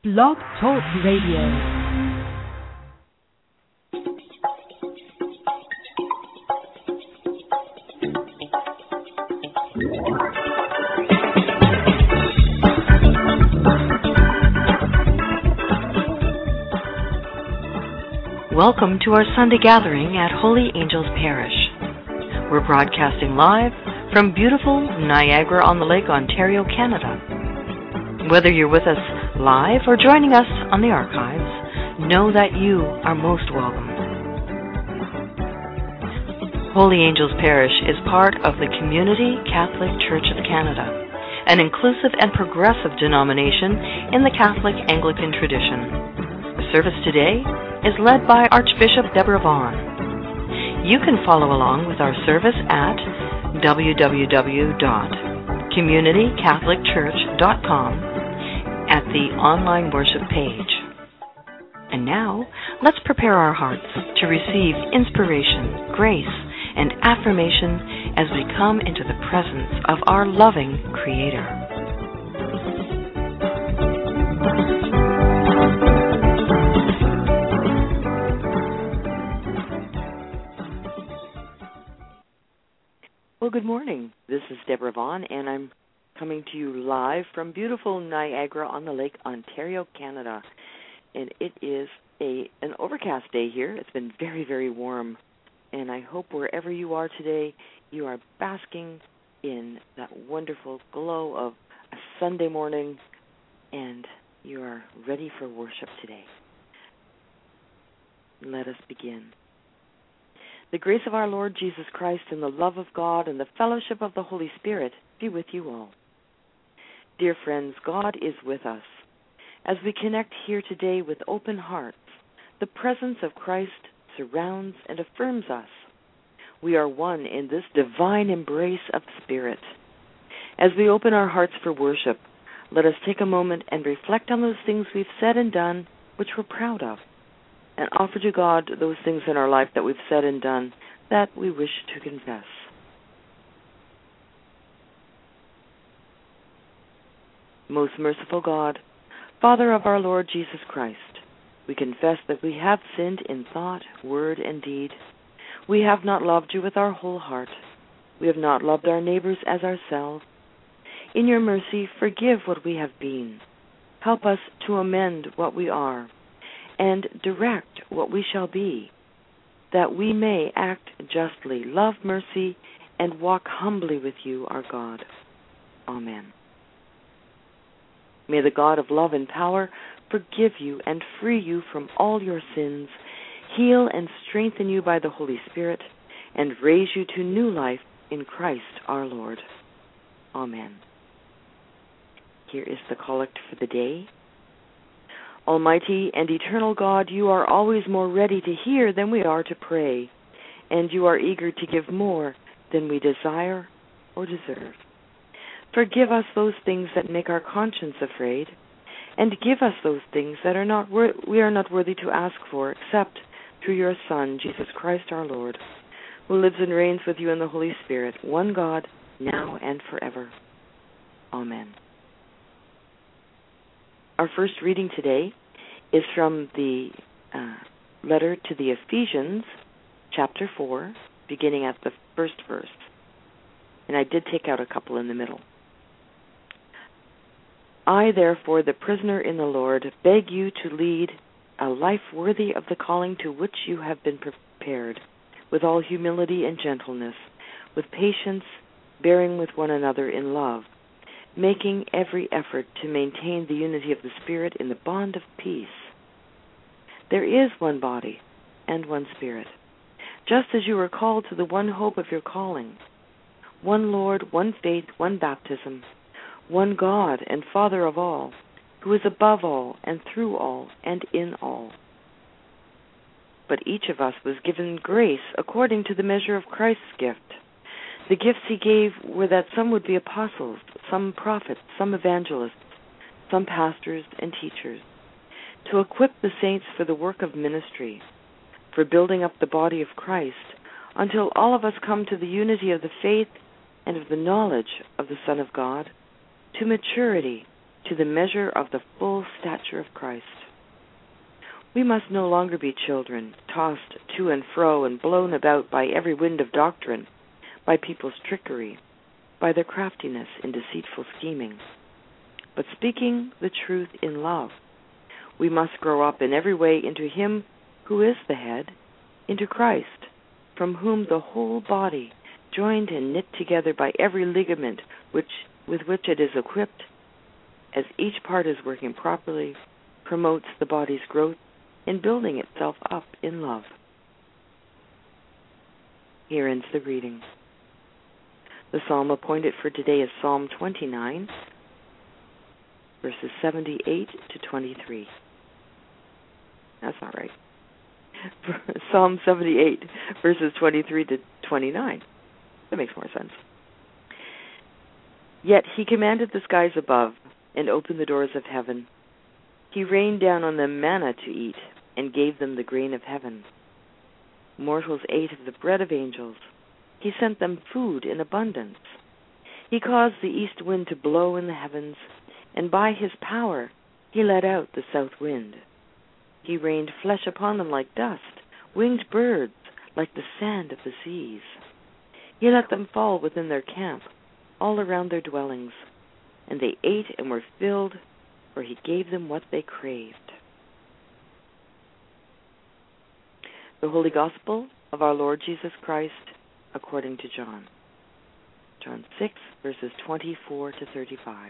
Blog Talk Radio. Welcome to our Sunday gathering at Holy Angels Parish. We're broadcasting live from beautiful Niagara-on-the-Lake, Ontario, Canada. Whether you're with us live or joining us on the archives, know that you are most welcome. Holy Angels Parish is part of the Community Catholic Church of Canada, an inclusive and progressive denomination in the Catholic Anglican tradition. The service today is led by Archbishop Deborah Vaughan. You can follow along with our service at www.communitycatholicchurch.com at the online worship page. And now, let's prepare our hearts to receive inspiration, grace, and affirmation as we come into the presence of our loving Creator. Well, good morning. This is Deborah Vaughan, and I'm coming to you live from beautiful Niagara-on-the-Lake, Ontario, Canada. And it is an overcast day here. It's been very, very warm. And I hope wherever you are today, you are basking in that wonderful glow of a Sunday morning, and you are ready for worship today. Let us begin. The grace of our Lord Jesus Christ and the love of God and the fellowship of the Holy Spirit be with you all. Dear friends, God is with us. As we connect here today with open hearts, the presence of Christ surrounds and affirms us. We are one in this divine embrace of Spirit. As we open our hearts for worship, let us take a moment and reflect on those things we've said and done which we're proud of, and offer to God those things in our life that we've said and done that we wish to confess. Most merciful God, Father of our Lord Jesus Christ, we confess that we have sinned in thought, word, and deed. We have not loved you with our whole heart. We have not loved our neighbors as ourselves. In your mercy, forgive what we have been. Help us to amend what we are, and direct what we shall be, that we may act justly, love mercy, and walk humbly with you, our God. Amen. May the God of love and power forgive you and free you from all your sins, heal and strengthen you by the Holy Spirit, and raise you to new life in Christ our Lord. Amen. Here is the collect for the day. Almighty and eternal God, you are always more ready to hear than we are to pray, and you are eager to give more than we desire or deserve. Forgive us those things that make our conscience afraid, and give us those things that we are not worthy to ask for, except through your Son, Jesus Christ our Lord, who lives and reigns with you in the Holy Spirit, one God, now and forever. Amen. Our first reading today is from the letter to the Ephesians, chapter 4, beginning at the first verse. And I did take out a couple in the middle. I, therefore, the prisoner in the Lord, beg you to lead a life worthy of the calling to which you have been prepared, with all humility and gentleness, with patience, bearing with one another in love, making every effort to maintain the unity of the Spirit in the bond of peace. There is one body and one Spirit, just as you were called to the one hope of your calling, one Lord, one faith, one baptism, one God and Father of all, who is above all and through all and in all. But each of us was given grace according to the measure of Christ's gift. The gifts he gave were that some would be apostles, some prophets, some evangelists, some pastors and teachers, to equip the saints for the work of ministry, for building up the body of Christ, until all of us come to the unity of the faith and of the knowledge of the Son of God, to maturity, to the measure of the full stature of Christ. We must no longer be children, tossed to and fro and blown about by every wind of doctrine, by people's trickery, by their craftiness in deceitful scheming, but speaking the truth in love. We must grow up in every way into Him who is the head, into Christ, from whom the whole body, joined and knit together by every ligament with which it is equipped, as each part is working properly, promotes the body's growth in building itself up in love. Here ends the reading. The psalm appointed for today is Psalm 29, verses 78 to 23. That's not right. Psalm 78, verses 23 to 29. That makes more sense. Yet He commanded the skies above and opened the doors of heaven. He rained down on them manna to eat and gave them the grain of heaven. Mortals ate of the bread of angels. He sent them food in abundance. He caused the east wind to blow in the heavens, and by His power He let out the south wind. He rained flesh upon them like dust, winged birds like the sand of the seas. He let them fall within their camp, all around their dwellings, and they ate and were filled, for He gave them what they craved. The Holy Gospel of our Lord Jesus Christ according to John. John 6, verses 24 to 35.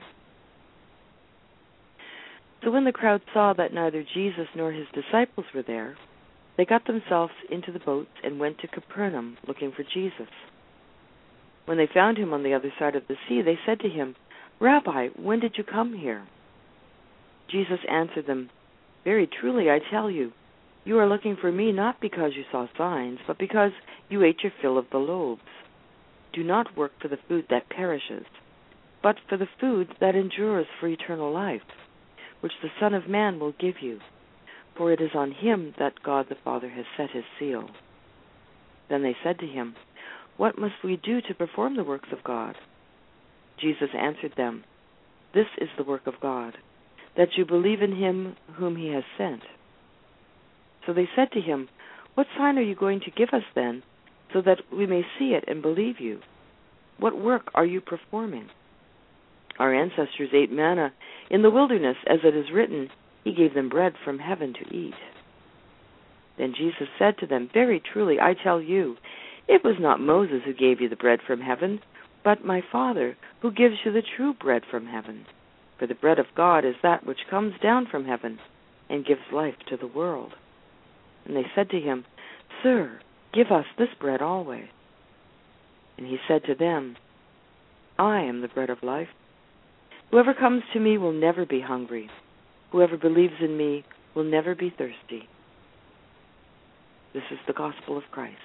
So when the crowd saw that neither Jesus nor His disciples were there, they got themselves into the boats and went to Capernaum looking for Jesus. When they found Him on the other side of the sea, they said to Him, "Rabbi, when did you come here?" Jesus answered them, "Very truly I tell you, you are looking for me not because you saw signs, but because you ate your fill of the loaves. Do not work for the food that perishes, but for the food that endures for eternal life, which the Son of Man will give you, for it is on Him that God the Father has set His seal." Then they said to Him, "What must we do to perform the works of God?" Jesus answered them, "This is the work of God, that you believe in Him whom He has sent." So they said to Him, "What sign are you going to give us then, so that we may see it and believe you? What work are you performing? Our ancestors ate manna in the wilderness, as it is written, He gave them bread from heaven to eat." Then Jesus said to them, "Very truly I tell you, it was not Moses who gave you the bread from heaven, but my Father who gives you the true bread from heaven. For the bread of God is that which comes down from heaven and gives life to the world." And they said to Him, "Sir, give us this bread always." And He said to them, "I am the bread of life. Whoever comes to me will never be hungry. Whoever believes in me will never be thirsty." This is the gospel of Christ.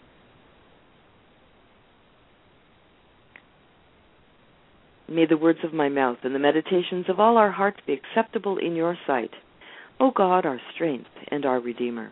May the words of my mouth and the meditations of all our hearts be acceptable in your sight, O God, our strength and our Redeemer.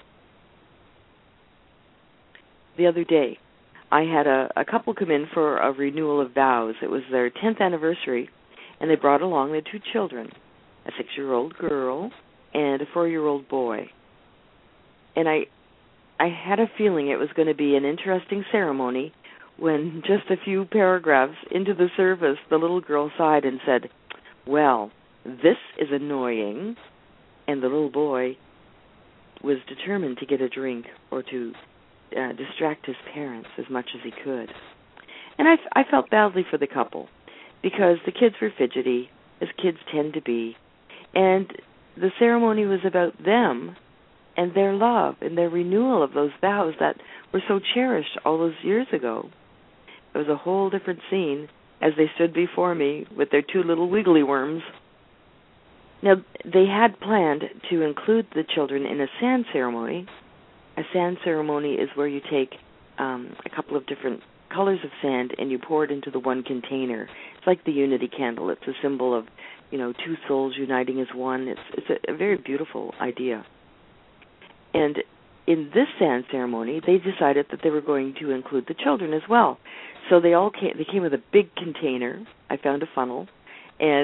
The other day, I had a couple come in for a renewal of vows. It was their 10th anniversary, and they brought along their two children, a 6-year-old girl and a 4-year-old boy. And I had a feeling it was going to be an interesting ceremony when just a few paragraphs into the service, the little girl sighed and said, "Well, this is annoying." And the little boy was determined to get a drink or to distract his parents as much as he could. And I felt badly for the couple because the kids were fidgety, as kids tend to be, and the ceremony was about them and their love and their renewal of those vows that were so cherished all those years ago. It was a whole different scene as they stood before me with their two little wiggly worms. Now, they had planned to include the children in a sand ceremony. A sand ceremony is where you take a couple of different colors of sand and you pour it into the one container. It's like the unity candle. It's a symbol of, two souls uniting as one. It's a very beautiful idea. And in this sand ceremony, they decided that they were going to include the children as well. So they came with a big container. I found a funnel, and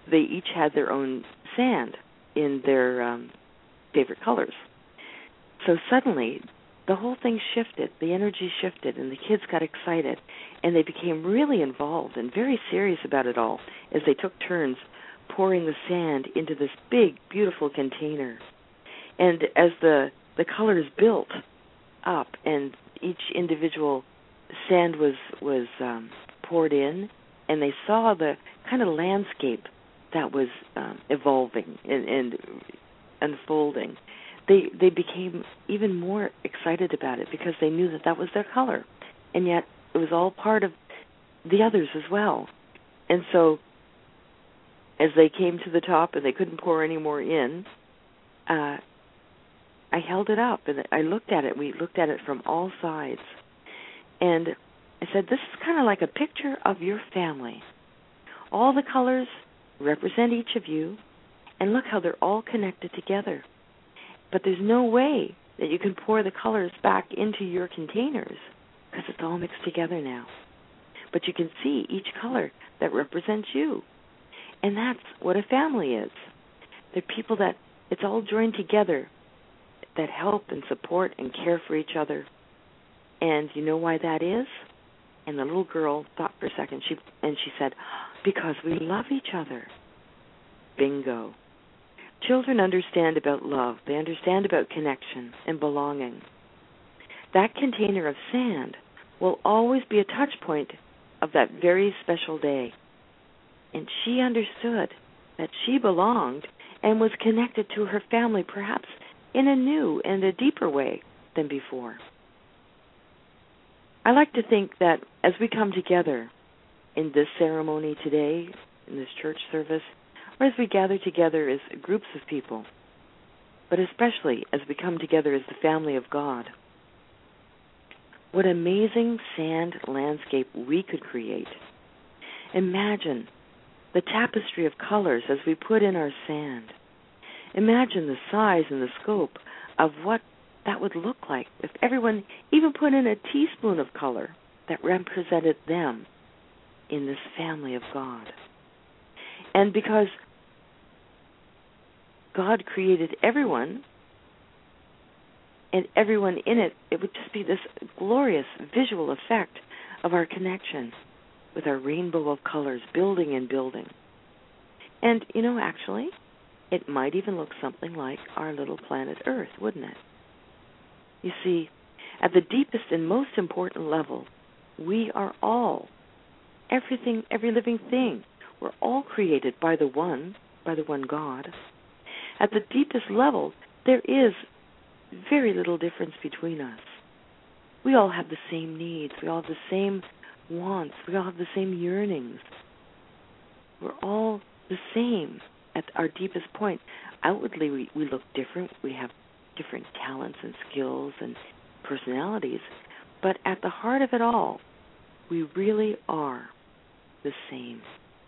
they each had their own sand in their favorite colors. So suddenly, the whole thing shifted, the energy shifted, and the kids got excited, and they became really involved and very serious about it all as they took turns pouring the sand into this big, beautiful container. And as the colors built up and each individual sand was poured in, and they saw the kind of landscape that was evolving and unfolding, they became even more excited about it because they knew that was their color, and yet it was all part of the others as well. And so as they came to the top and they couldn't pour any more in, I held it up and I looked at it. We looked at it from all sides. And I said, this is kind of like a picture of your family. All the colors represent each of you, and look how they're all connected together. But there's no way that you can pour the colors back into your containers because it's all mixed together now. But you can see each color that represents you. And that's what a family is. They're people that it's all joined together that help and support and care for each other. And you know why that is? And the little girl thought for a second, she said, because we love each other. Bingo. Children understand about love. They understand about connection and belonging. That container of sand will always be a touch point of that very special day. And she understood that she belonged and was connected to her family, perhaps in a new and a deeper way than before. I like to think that as we come together in this ceremony today, in this church service, or as we gather together as groups of people, but especially as we come together as the family of God, what amazing sand landscape we could create. Imagine the tapestry of colors as we put in our sand. Imagine the size and the scope of what that would look like if everyone even put in a teaspoon of color that represented them in this family of God. And because God created everyone, and everyone in it, it would just be this glorious visual effect of our connection with our rainbow of colors building and building. And, actually, it might even look something like our little planet Earth, wouldn't it? You see, at the deepest and most important level, we are all, everything, every living thing, we're all created by the one God. At the deepest level, there is very little difference between us. We all have the same needs. We all have the same wants. We all have the same yearnings. We're all the same at our deepest point. Outwardly, we look different. We have different talents and skills and personalities. But at the heart of it all, we really are the same.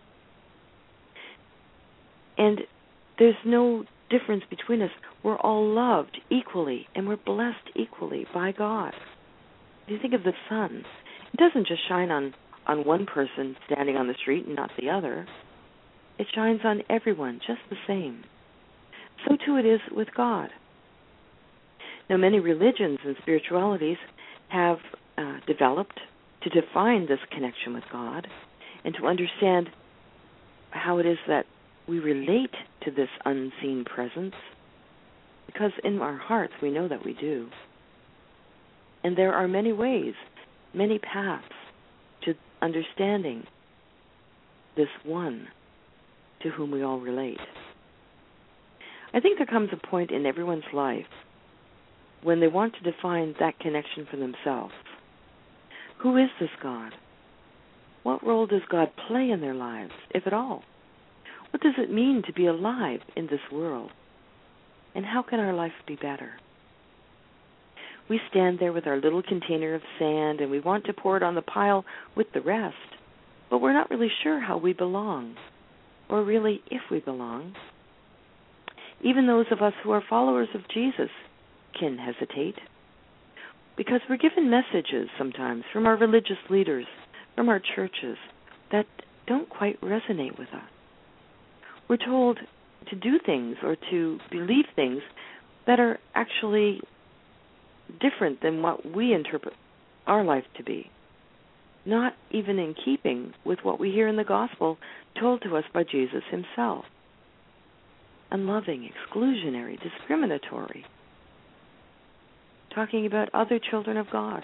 And there's no difference between us. We're all loved equally, and we're blessed equally by God. If you think of the sun, it doesn't just shine on one person standing on the street and not the other. It shines on everyone just the same. So too it is with God. Now, many religions and spiritualities have developed to define this connection with God and to understand how it is that we relate to this unseen presence, because in our hearts we know that we do. And there are many ways, many paths to understanding this one to whom we all relate. I think there comes a point in everyone's life when they want to define that connection for themselves. Who is this God? What role does God play in their lives, if at all? What does it mean to be alive in this world? And how can our life be better? We stand there with our little container of sand and we want to pour it on the pile with the rest, but we're not really sure how we belong, or really if we belong. Even those of us who are followers of Jesus can hesitate, because we're given messages sometimes from our religious leaders, from our churches, that don't quite resonate with us. We're told to do things or to believe things that are actually different than what we interpret our life to be, not even in keeping with what we hear in the gospel told to us by Jesus himself. Unloving, exclusionary, discriminatory, talking about other children of God.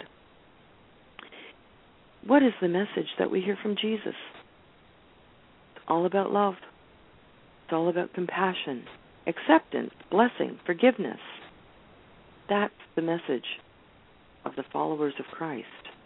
What is the message that we hear from Jesus? It's all about love. It's all about compassion, acceptance, blessing, forgiveness. That's the message of the followers of Christ.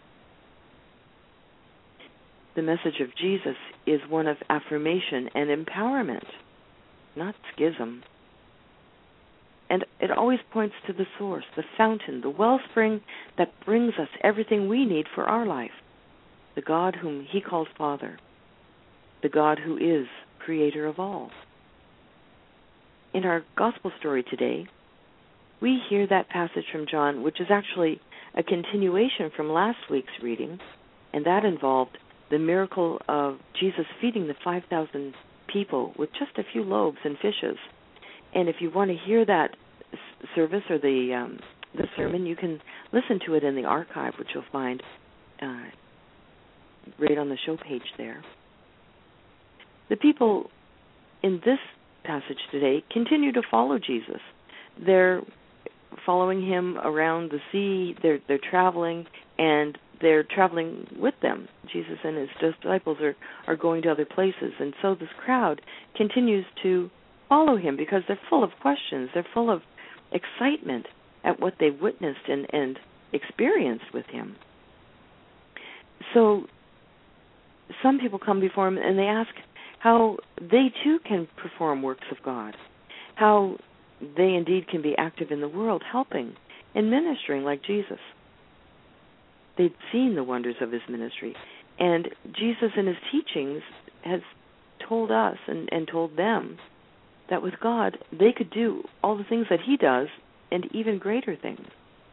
The message of Jesus is one of affirmation and empowerment, not schism. And it always points to the source, the fountain, the wellspring that brings us everything we need for our life, the God whom he calls Father, the God who is creator of all. In our gospel story today, we hear that passage from John, which is actually a continuation from last week's reading, and that involved the miracle of Jesus feeding the 5,000 people with just a few loaves and fishes. And if you want to hear that service or the sermon, you can listen to it in the archive, which you'll find right on the show page there. The people in this passage today continue to follow Jesus. They're following him around the sea. They're traveling, and they're traveling with them. Jesus and his disciples are going to other places, and so this crowd continues to follow him because they're full of questions. They're full of excitement at what they've witnessed and experienced with him. So some people come before him and they ask how they too can perform works of God, how they indeed can be active in the world, helping and ministering like Jesus. They'd seen the wonders of his ministry, and Jesus in his teachings has told us and told them that with God they could do all the things that he does and even greater things.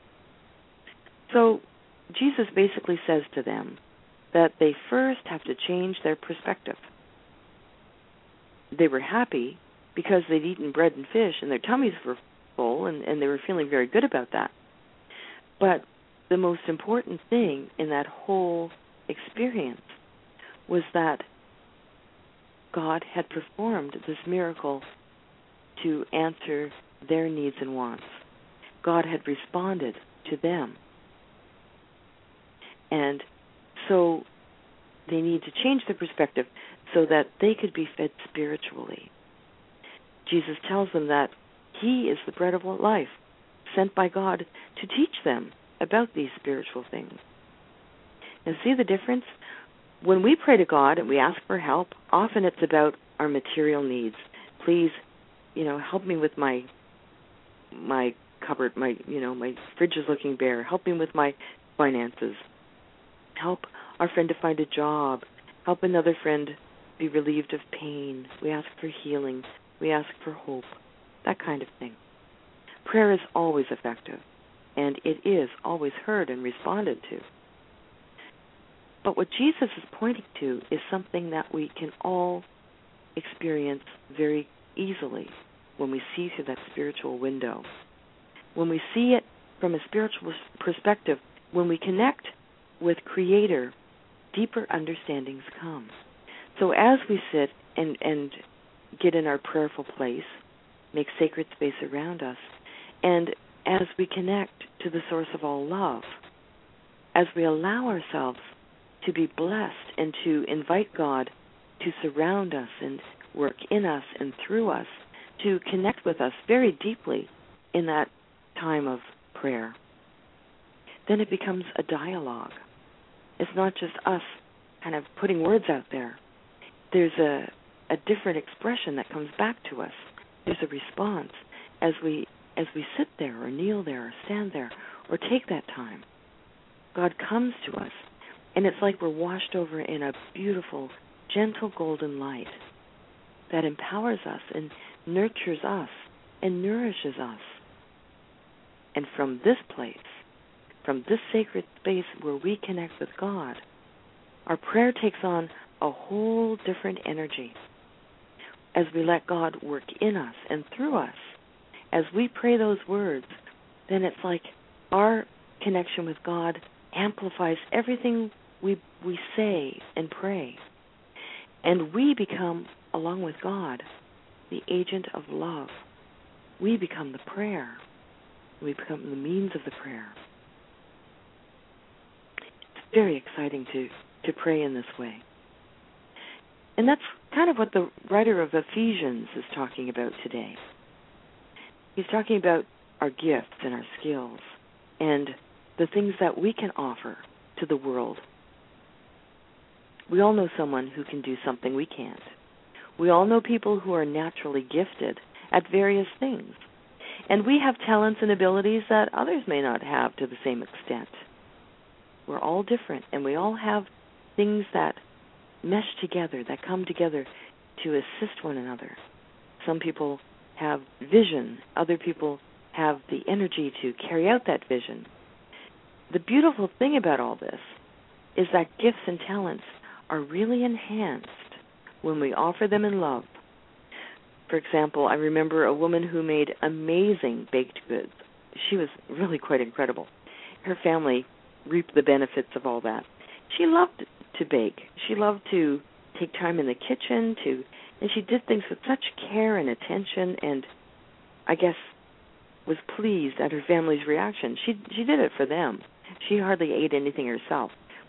So Jesus basically says to them that they first have to change their perspective. They were happy because they'd eaten bread and fish and their tummies were full and they were feeling very good about that. But the most important thing in that whole experience was that God had performed this miracle to answer their needs and wants. God had responded to them. And so they need to change their perspective so that they could be fed spiritually. Jesus tells them that he is the bread of life, sent by God to teach them about these spiritual things. And see the difference? When we pray to God and we ask for help, often it's about our material needs. Please, help me with my cupboard, my fridge is looking bare. Help me with my finances. Help our friend to find a job. Help another friend be relieved of pain. We ask for healing. We ask for hope. That kind of thing. Prayer is always effective, and it is always heard and responded to. But what Jesus is pointing to is something that we can all experience very easily when we see through that spiritual window. When we see it from a spiritual perspective, when we connect with Creator, deeper understandings come. So as we sit and get in our prayerful place, make sacred space around us, and as we connect to the source of all love, as we allow ourselves to be blessed and to invite God to surround us and work in us and through us, to connect with us very deeply in that time of prayer, then it becomes a dialogue. It's not just us kind of putting words out there. There's a different expression that comes back to us. There's a response as we sit there or kneel there or stand there or take that time. God comes to us, and it's like we're washed over in a beautiful, gentle golden light that empowers us and nurtures us and nourishes us. And from this place, from this sacred space where we connect with God, our prayer takes on a whole different energy. as we let God work in us and through us, as we pray those words, then it's like our connection with God amplifies everything we say and pray. And we become, along with God, the agent of love. We become the prayer. We become the means of the prayer. It's very exciting to pray in this way. And that's kind of what the writer of Ephesians is talking about today. He's talking about our gifts and our skills and the things that we can offer to the world. We all know someone who can do something we can't. We all know people who are naturally gifted at various things. And we have talents and abilities that others may not have to the same extent. We're all different, and we all have things that mesh together, that come together to assist one another. Some people have vision. Other people have the energy to carry out that vision. The beautiful thing about all this is that gifts and talents are really enhanced when we offer them in love. For example, I remember a woman who made amazing baked goods. She was really quite incredible. Her family reaped the benefits of all that. She loved to bake. She loved to take time in the kitchen, and she did things with such care and attention, and I guess was pleased at her family's reaction. She did it for them. She hardly ate anything herself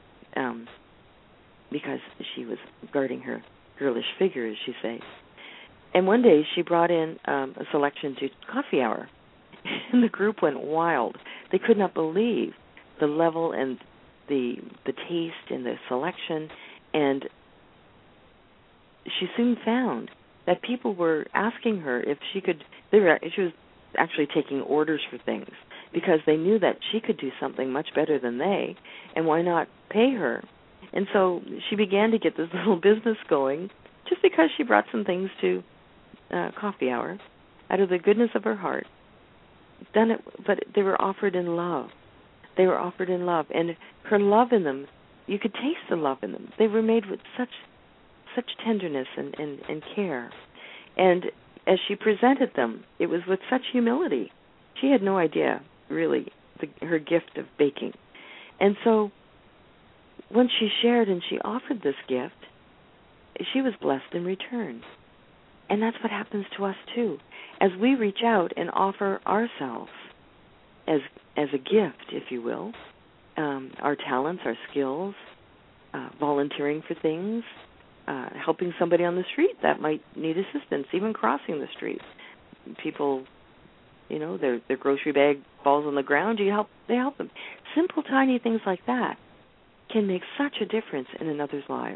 because she was guarding her girlish figure, as she says. And one day she brought in a selection to coffee hour, and the group went wild. They could not believe the level and the taste and the selection, and she soon found that people were asking her if she could. She was actually taking orders for things because they knew that she could do something much better than they, and why not pay her? And so she began to get this little business going just because she brought some things to coffee hour out of the goodness of her heart. Done it, but they were offered in love. They were offered in love, and her love in them, you could taste the love in them. They were made with such tenderness and care. And as she presented them, it was with such humility. She had no idea, really, her gift of baking. And so when she shared and she offered this gift, she was blessed in return. And that's what happens to us, too. As we reach out and offer ourselves as a gift, if you will, our talents, our skills, volunteering for things, helping somebody on the street that might need assistance, even crossing the street. People, their grocery bag falls on the ground, they help them. Simple, tiny things like that can make such a difference in another's lives.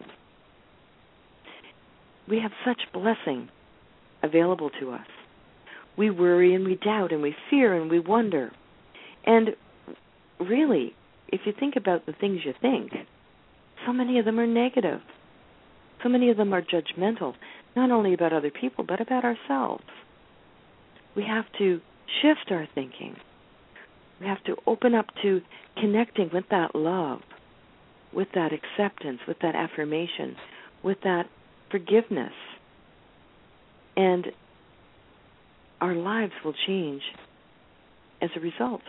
We have such blessing available to us. We worry and we doubt and we fear and we wonder. And really, if you think about the things you think, so many of them are negative. So many of them are judgmental, not only about other people, but about ourselves. We have to shift our thinking. We have to open up to connecting with that love, with that acceptance, with that affirmation, with that forgiveness. And our lives will change as a result.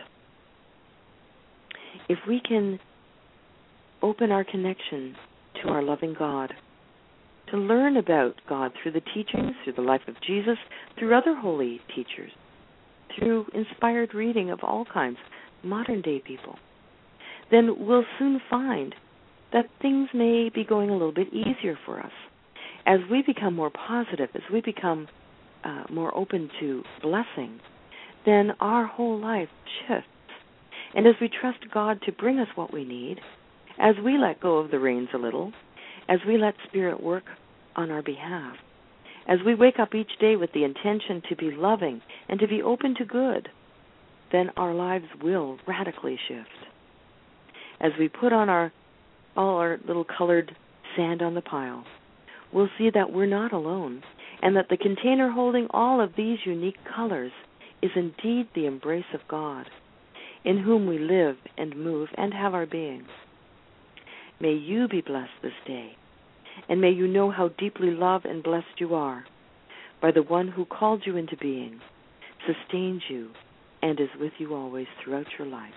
If we can open our connection to our loving God, to learn about God through the teachings, through the life of Jesus, through other holy teachers, through inspired reading of all kinds, modern-day people, then we'll soon find that things may be going a little bit easier for us. As we become more positive, as we become more open to blessing, then our whole life shifts. And as we trust God to bring us what we need, as we let go of the reins a little, as we let Spirit work on our behalf, as we wake up each day with the intention to be loving and to be open to good, then our lives will radically shift. As we put on all our little colored sand on the pile, we'll see that we're not alone, and that the container holding all of these unique colors is indeed the embrace of God, in whom we live and move and have our being. May you be blessed this day, and may you know how deeply loved and blessed you are. by the one who called you into being, sustains you, and is with you always throughout your life.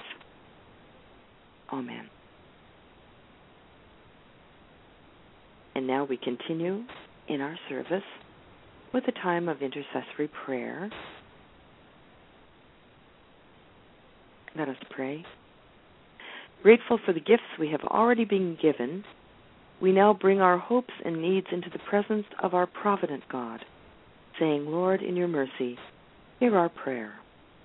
Amen. And now we continue in our service with a time of intercessory prayer. Let us pray. Grateful for the gifts we have already been given, we now bring our hopes and needs into the presence of our provident God, saying, Lord, in your mercy, hear our prayer.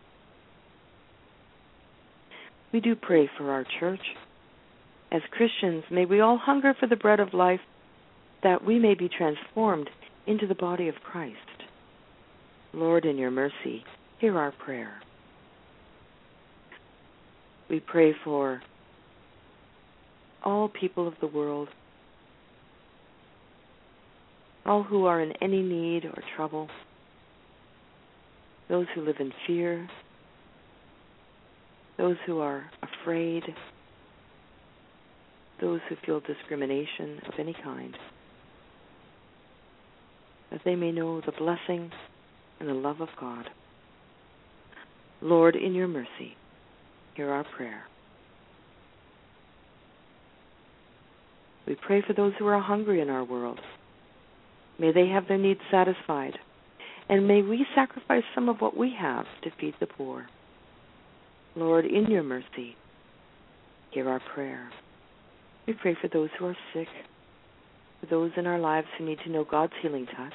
We do pray for our church. As Christians, may we all hunger for the bread of life, that we may be transformed into the body of Christ. Lord, in your mercy, hear our prayer. We pray for all people of the world, all who are in any need or trouble, those who live in fear, those who are afraid, those who feel discrimination of any kind, that they may know the blessing and the love of God. Lord, in your mercy, hear our prayer. We pray for those who are hungry in our world. May they have their needs satisfied, and may we sacrifice some of what we have to feed the poor. Lord, in your mercy, hear our prayer. We pray for those who are sick, for those in our lives who need to know God's healing touch.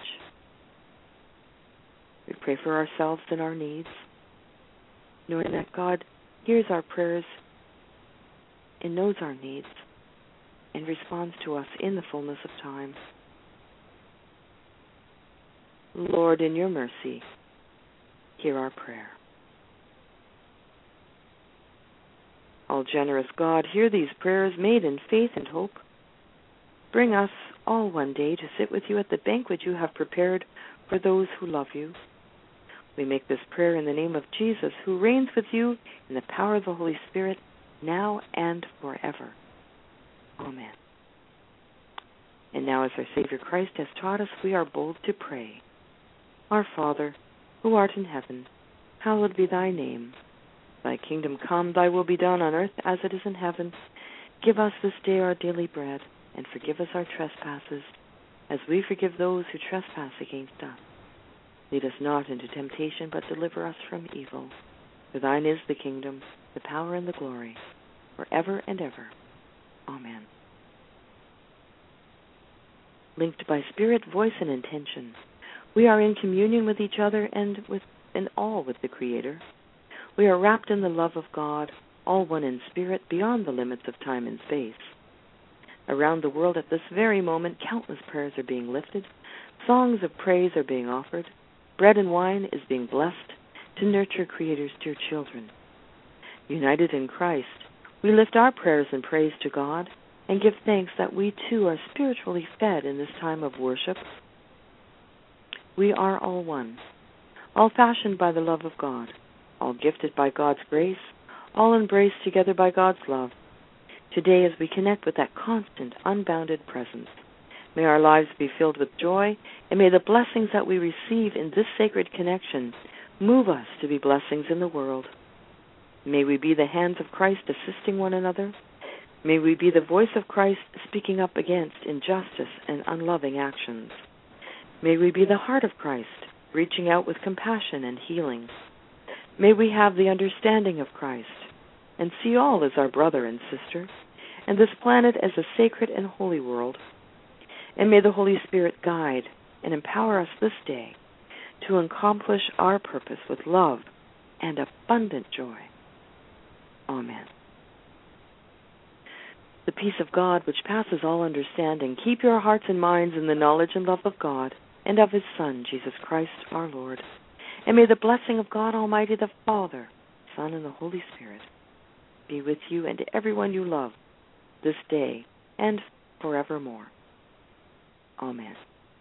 We pray for ourselves and our needs, knowing that God hears our prayers and knows our needs and responds to us in the fullness of time. Lord, in your mercy, hear our prayer. All generous God, hear these prayers made in faith and hope. Bring us all one day to sit with you at the banquet you have prepared for those who love you. We make this prayer in the name of Jesus, who reigns with you in the power of the Holy Spirit, now and forever. Amen. And now, as our Savior Christ has taught us, we are bold to pray. Our Father, who art in heaven, hallowed be thy name. Thy kingdom come, thy will be done on earth as it is in heaven. Give us this day our daily bread, and forgive us our trespasses, as we forgive those who trespass against us. Lead us not into temptation, but deliver us from evil. For thine is the kingdom, the power, and the glory, forever and ever. Amen. Linked by spirit, voice, and intention, we are in communion with each other and all with the Creator. We are wrapped in the love of God, all one in spirit, beyond the limits of time and space. Around the world at this very moment, countless prayers are being lifted, songs of praise are being offered, bread and wine is being blessed to nurture Creator's dear children. United in Christ, we lift our prayers and praise to God and give thanks that we too are spiritually fed in this time of worship. We are all one, all fashioned by the love of God, all gifted by God's grace, all embraced together by God's love. Today, as we connect with that constant, unbounded presence, may our lives be filled with joy, and may the blessings that we receive in this sacred connection move us to be blessings in the world. May we be the hands of Christ assisting one another. May we be the voice of Christ speaking up against injustice and unloving actions. May we be the heart of Christ, reaching out with compassion and healing. May we have the understanding of Christ and see all as our brother and sister, and this planet as a sacred and holy world. And may the Holy Spirit guide and empower us this day to accomplish our purpose with love and abundant joy. Amen. The peace of God, which passes all understanding, keep your hearts and minds in the knowledge and love of God and of His Son, Jesus Christ, our Lord. And may the blessing of God Almighty, the Father, Son, and the Holy Spirit be with you and to everyone you love this day and forevermore. Amen.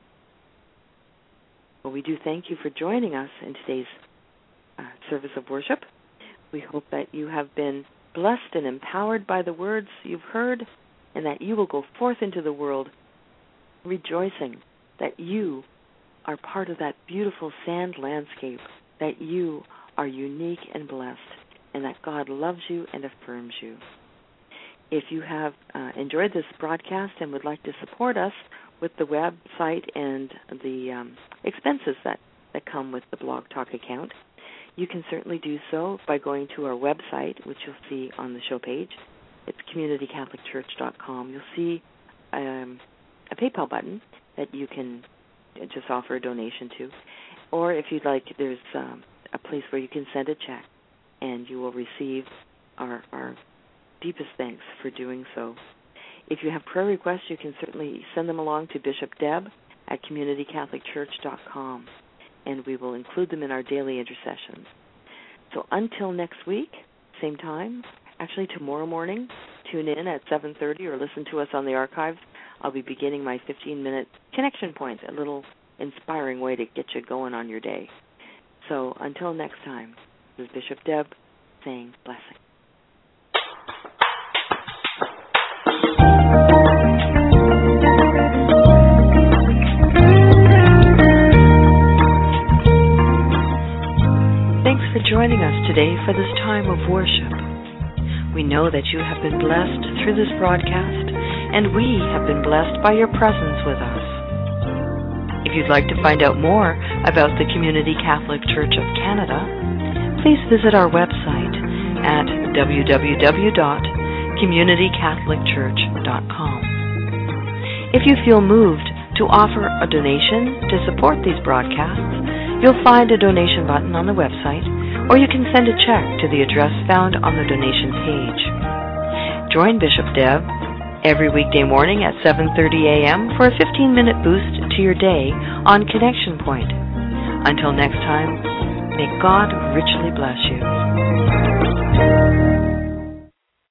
Well, we do thank you for joining us in today's service of worship. We hope that you have been blessed and empowered by the words you've heard, and that you will go forth into the world rejoicing that you are part of that beautiful sand landscape, that you are unique and blessed, and that God loves you and affirms you. If you have enjoyed this broadcast and would like to support us with the website and the expenses that come with the Blog Talk account, you can certainly do so by going to our website, which you'll see on the show page. It's communitycatholicchurch.com. You'll see a PayPal button that you can just offer a donation to. Or if you'd like, there's a place where you can send a check, and you will receive our deepest thanks for doing so. If you have prayer requests, you can certainly send them along to Bishop Deb at communitycatholicchurch.com, and we will include them in our daily intercessions. So until next week, same time, actually tomorrow morning, tune in at 7:30 or listen to us on the archives. I'll be beginning my 15-minute connection point, a little inspiring way to get you going on your day. So until next time, this is Bishop Deb saying blessing. Thanks for joining us today for this time of worship. We know that you have been blessed through this broadcast, and we have been blessed by your presence with us. If you'd like to find out more about the Community Catholic Church of Canada, please visit our website at www.communitycatholicchurch.com. If you feel moved to offer a donation to support these broadcasts, you'll find a donation button on the website, or you can send a check to the address found on the donation page. Join Bishop Deb every weekday morning at 7:30 a.m. for a 15-minute boost to your day on Connection Point. Until next time, may God richly bless you.